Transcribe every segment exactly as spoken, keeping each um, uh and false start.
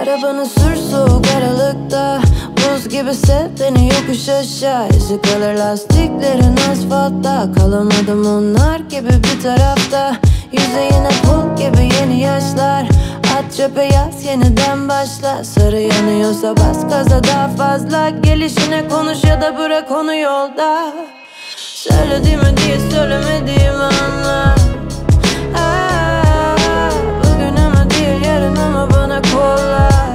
Arabanı sür soğuk aralıkta, buz gibi sev beni yokuş aşağı. İzi kalır lastiklerin asfaltta, kalamadım onlar gibi bir tarafta. Yüzeyine pul gibi yeni yaşlar, at çöpe yaz yeniden başla. Sarı yanıyorsa bas gaza daha fazla, gelişine konuş ya da bırak onu yolda. Söylediğimi diye söylemediğimi anla. Aa, bugün ama değil yarın ama bana kolay.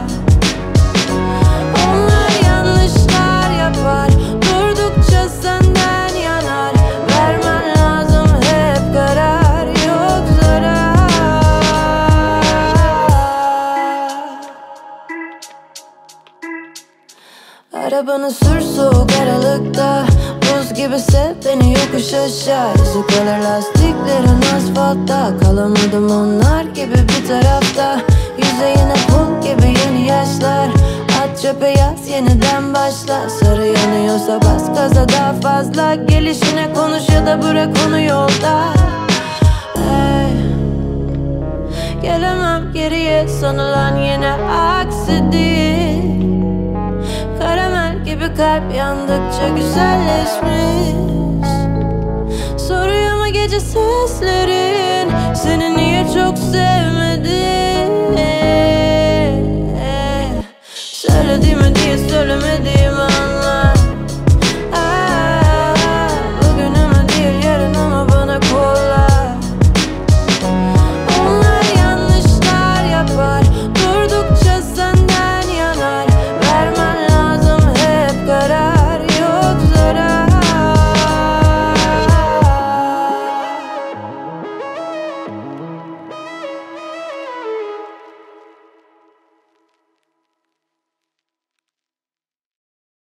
Onlar yanlışlar yapar, durdukça senden yanar. Vermen lazım hep karar, yok zarar. Arabanı sür soğuk aralıkta, buz gibi sev beni yokuş aşağı. İzi kalır lastiklerin asfaltta, kalamadım onlar gibi bir tarafta. Yüzeyine pul gibi yeni yaşlar, at çöpe yaz yeniden başla. Sarı yanıyorsa bas gaza daha fazla, gelişine konuş ya da bırak onu yolda. Hey, gelemem geriye sanılan yine aksi değil. Karamel gibi kalp yandıkça güzelleşmiş. Soruyor mu gece seslerin seni niye çok sevmedim? Söylediğimi diye söylemedim